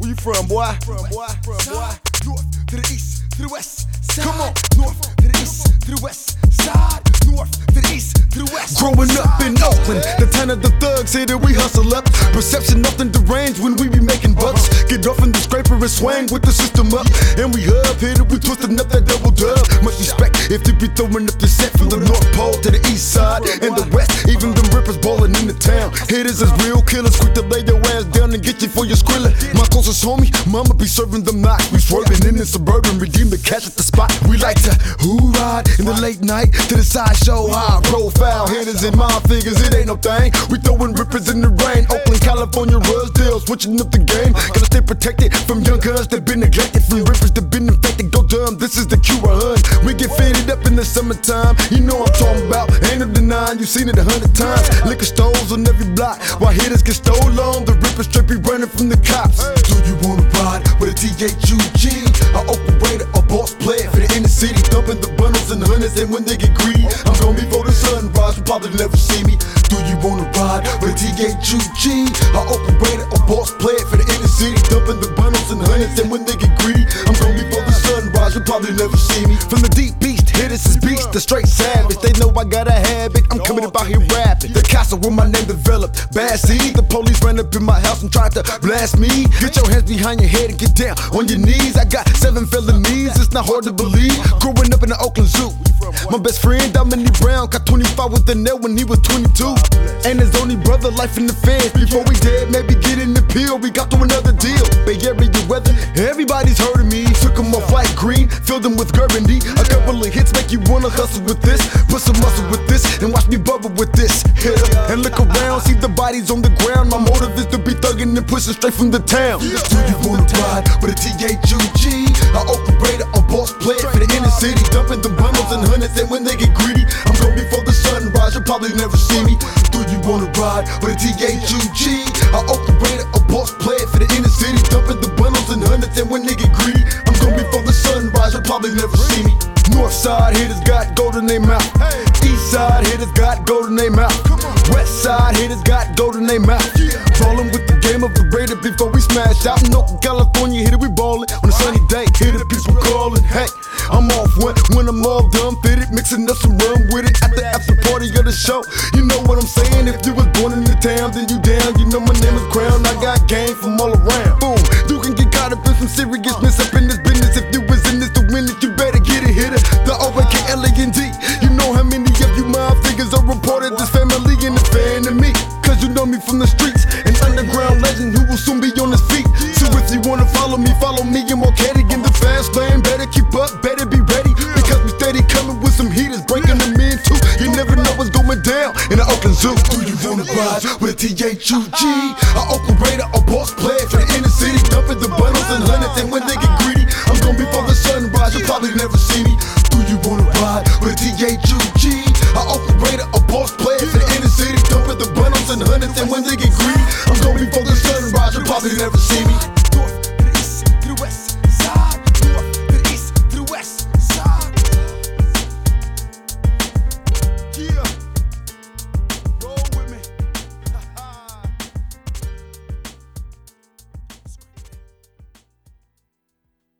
Where you from, boy? North to the east, to the west side. Come on, north to the east, to the west side. North to the east, to the west. Growing up in Oakland, the town of the thugs, here that we hustle up. Perception often deranged when we be making bucks. Get off in the scraper and swang with the system up. And we hub, here that we twisting up that double dub. Much respect if you be throwing up the set from the North Pole to the east side and the west. Even them rippers ballin' in the town. Hitters is real killers, quick to lay your ass down and get you for your skrilla. My closest homie, mama be serving them knocks. We swerving in the suburban, redeem the cash at the spot. We like to ride in the late night to the sideshow, high profile hitters and my figures, it ain't no thing. We throwing rippers in the rain. Oakland, California, Rosedale, switching up the game. Gotta stay protected from young guns that been neglected, from rippers that been infected. Go dumb, this is the Q100. We get faded up in the summertime. You know I'm talking about. Ain't no denying, you seen it 100 times. Liquor stores on every block while hitters get stolen. The rippers straight be running from the cops. Do you wanna ride with a THUG? A operator, a boss player for the inner city, dumping the bundles and hundreds. And when they get greedy, I'm gonna be for the sunrise. You probably never see me. Do you wanna ride with a THUG? A operator, a boss player for the inner city, dumping the bundles and hundreds. And when they get greedy, I'm gonna be for the sunrise. You probably never see me. From the deep beast, hitters is beast, the straight savage. They know I got a habit. I'm coming up out here rapping. The castle where my name developed. Bad seed. The police ran up in my house and tried to blast me. Get your hands behind your head and get down on your knees. I got 7 felonies. It's not hard to believe. Growing up in the Oakland Zoo. My best friend, Dominique Brown, got 25 with the nail when he was 22. And his only brother, life in the feds. Before we dead, maybe get in the pill. We got to another deal. Bay Area weather, everybody's heard of me. Took him off light green, filled him with Burgundy. A couple of hits make you wanna hustle with this. Put some muscle with this, and watch me bubble with this. Hit up and look around, see the bodies on the ground. My motive is to be thugging and pushing straight from the town. Do you wanna ride with a THUG? A operator, a boss player for the inner city, dumping the bundles and hundreds. And when they get greedy, I'm gonna be for the sunrise. You'll probably never see me. Do you wanna ride with a THUG? A operator, a boss player for the inner city, dumping the bundles and hundreds. And when they get greedy, I'm gonna be for the sunrise. You'll probably never see me. North side hitters got gold in their mouth. East side hitters got gold in their mouth. West side hitters got gold in their mouth. Rollin' with the game of the Raider before we smash out in Oakland, California. Hitter we ballin' on a sunny day. Hitter people callin', hey, I'm off when I'm all done fitted, mixing up some rum with it at the after party of the show. You know what I'm saying? If you was born in the town, then you down. You know my name is Crown. I got game from all around. Boom, you can get caught up in some seriousness up in this business. If you was in this to win it, you better get a hitter. The OAKLAND. You know how many of you mind figures are reported this family and a fan of me. Cause you know me from the streets, an underground legend who will soon be on his feet. So if you wanna follow me and Marquette in the fast lane. Better keep up, better be ready, because we steady coming with some heaters, breaking them in too. You never know what's going down in the Oakland Zoo. Do you wanna ride with a THUG? A operator, a boss player for the inner city, dumping the bundles and hundreds. And when they get greedy, I'm gonna be for the sunrise. You'll probably never see me. Do you wanna ride with a THUG? A operator,